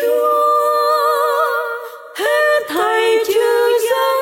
Chúa, hết thảy chư dân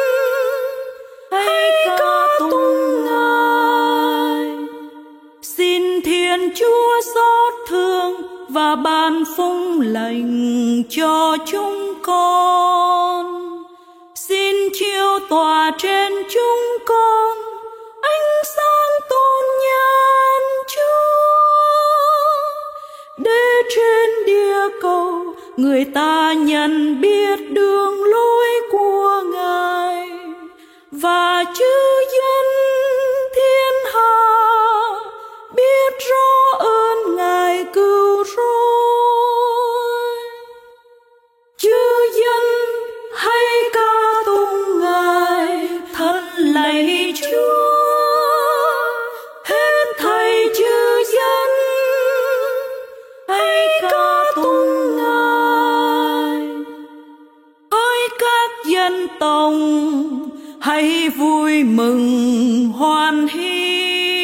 hãy ca tụng Ngài. Xin Thiên Chúa xót thương và ban phúc lành cho chúng con. Xin chiếu tỏa trên chúng con ánh sáng tôn nhàn Chúa, để trên địa cầu người ta nhận biết đường lối của Ngài và chư dân thiên hạ biết rõ ơn Ngài cứu rỗi. Chư dân hãy ca tụng Ngài, thân lạy Chúa, hết thảy chư dân hãy ca tụng Ngài. Hỡi các dân tộc hãy vui mừng hoan hỷ,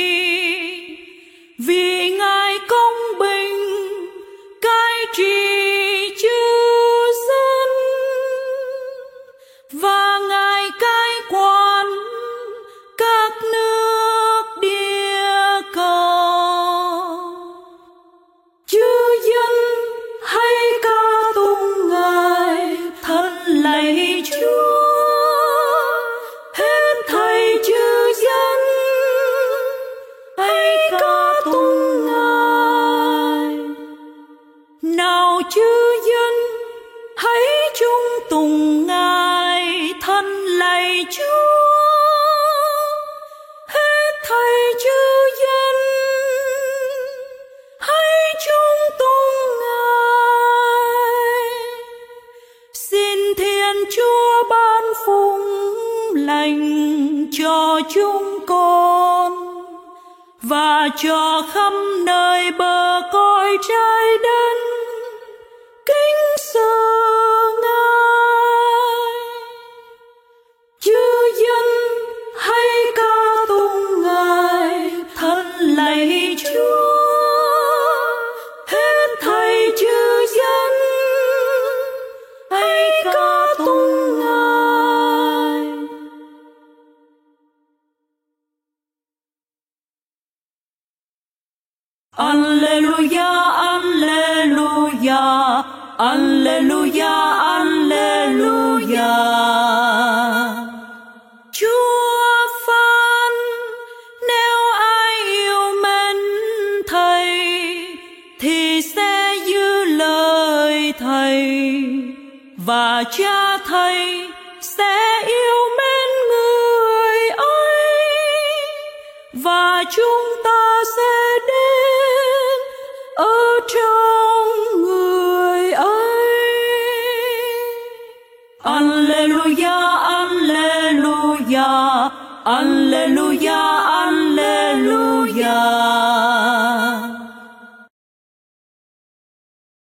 vì Ngài công bình cai trị chư dân và Ngài cai quản các nước địa cầu. Chư dân hãy ca tụng Ngài, thân lạy Chúa, hết thảy chư dân hãy ca tụng Ngài. Nào chư dân hãy chung tụng Ngài, thân lạy Chúa, hết thảy chư dân hãy chung tụng Ngài. Xin Thiên Chúa ban phúc lành cho chúng con và cho khắp nơi bờ cõi trái đất kính sợ Ngài. Chư dân hãy ca tụng Ngài, thân lạy Chúa, hết thảy chư dân hãy ca tụng Ngài. Alleluia, alleluia, alleluia, alleluia. Chúa phán nếu ai yêu mến Thầy thì sẽ giữ lời Thầy, và Cha Thầy sẽ yêu mến người ấy, và chúng ta sẽ đến ở trong người ấy. Alleluia, alleluia, alleluia.